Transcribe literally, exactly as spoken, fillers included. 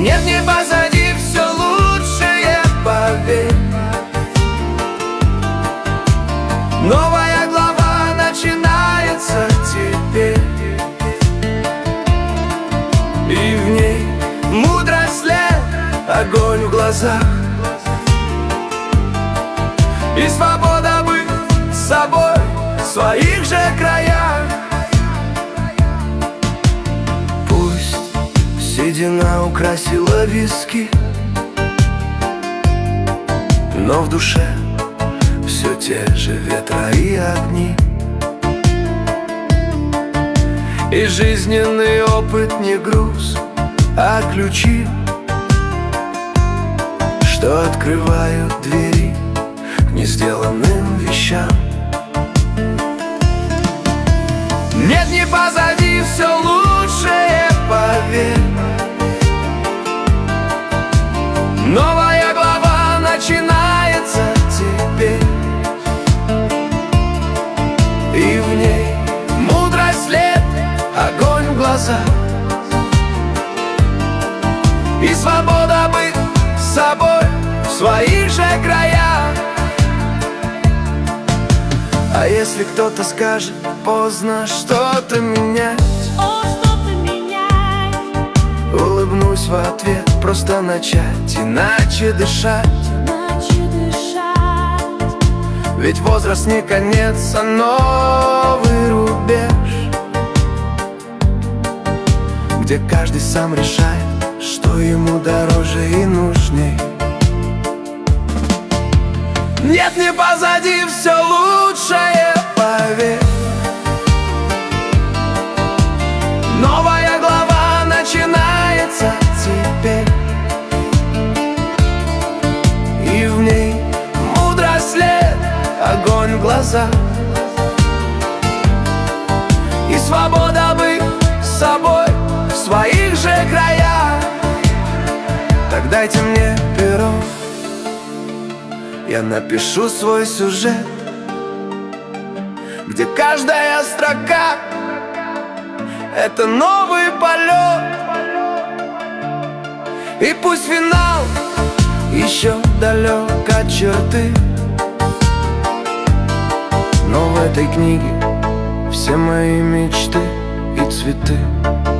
Нет, не позади, все лучшее, поверь. Новая глава начинается теперь, и в ней мудрость лет, огонь в глазах и свобода быть собой в своих же краях. Пусть седина украсила виски, но в душе все те же ветра и огни, и жизненный опыт не груз, а ключи, что открывают двери к несделанным вещам. Нет, не позади, все лучшее, поверь. Новая глава начинается теперь, и в ней мудрость лет, огонь в глазах и свобода быть собой в своих же краях. А если кто-то скажет поздно что-то менять, О, что-то менять, улыбнусь в ответ, просто начать иначе дышать. иначе дышать. Ведь возраст не конец, а новый рубеж, где каждый сам решает, что ему дороже и нужней. Нет, не позади, все лучшее, поверь. Новая глава начинается теперь, и в ней мудрость лет, огонь в глазах и свобода быть собой в своих же краях. Так дайте мне перо, я напишу свой сюжет, где каждая строка — это новый полет. И пусть финал еще далек от черты, но в этой книге все мои мечты и цветы.